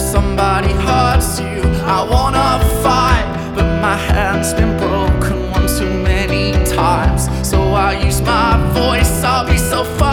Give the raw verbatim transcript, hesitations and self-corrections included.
somebody hurts you, I wanna fight, but my hand's been broken one too many times. So I use my voice, I'll be so far